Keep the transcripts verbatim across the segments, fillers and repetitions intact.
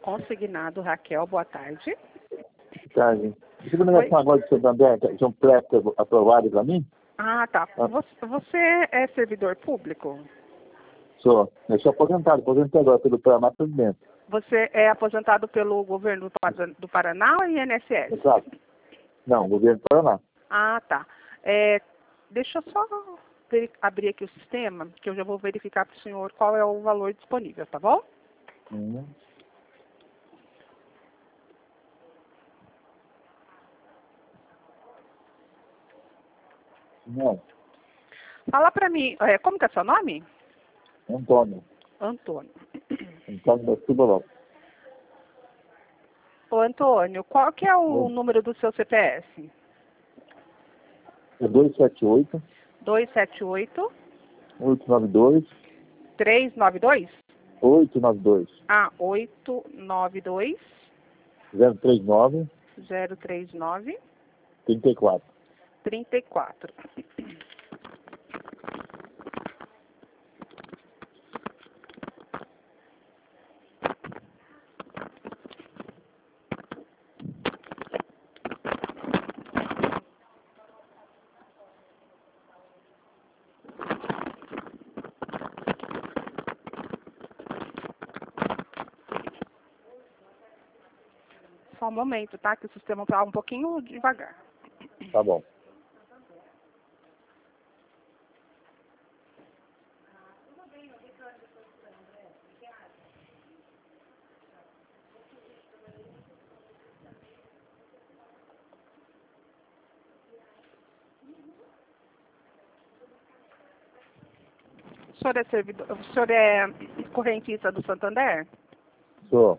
Consignado Raquel, boa tarde. Tá, gente. Você vai ligar agora de Santander, que é um crédito aprovado para mim? Ah, tá. Ah. Você, você é servidor público? Sou. Eu sou aposentado, aposentei agora pelo Paraná Presidente. Você é aposentado pelo governo do Paraná ou I N S S? Exato. Não, governo do Paraná. Ah, tá. É, deixa eu só ver, abrir aqui o sistema, que eu já vou verificar para o senhor qual é o valor disponível, tá bom? Hum. Não. Fala para mim, é, como que é seu nome? Antônio. Antônio. Antônio da Silva Lopes. Ô, Antônio, qual que é o Oi. número do seu C P S? É dois sete oito, dois sete oito, oito nove dois, três nove dois? oito nove dois, Ah, oito nove dois, zero três nove, zero três nove, trinta e quatro. trinta e quatro. Só um momento, tá? Que o sistema está um pouquinho devagar. Tá bom. O senhor é servidor, o senhor é correntista do Santander? Sou.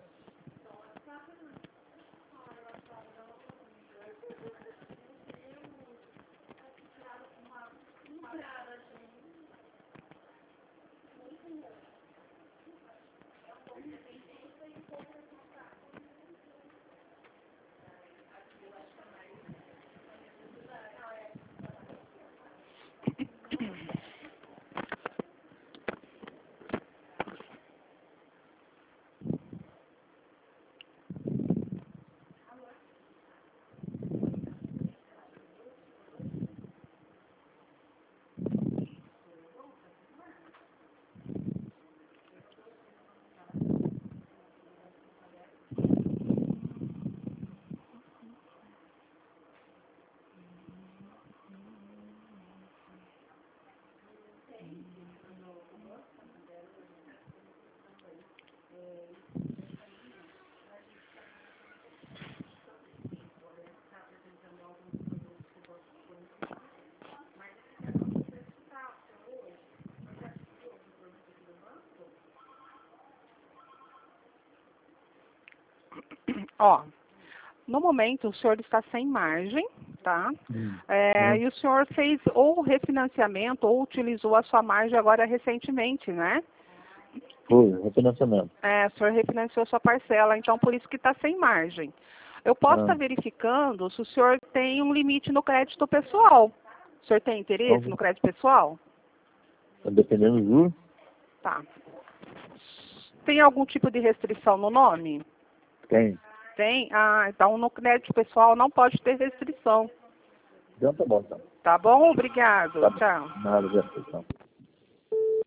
Ó, no momento o senhor está sem margem, tá? Hum. É, Hum. E o senhor fez ou refinanciamento ou utilizou a sua margem agora recentemente, né? Foi, refinanciamento. É, o senhor refinanciou a sua parcela, então por isso que está sem margem. Eu posso Ah. estar verificando se o senhor tem um limite no crédito pessoal. O senhor tem interesse Então, no crédito pessoal? dependendo do juro, Tá. Tem algum tipo de restrição no nome? tem. Tem? Ah, então no crédito pessoal não pode ter restrição. Então tá bom, então. Tá bom? Obrigado. Tá bom. Tchau. Nada de restrição.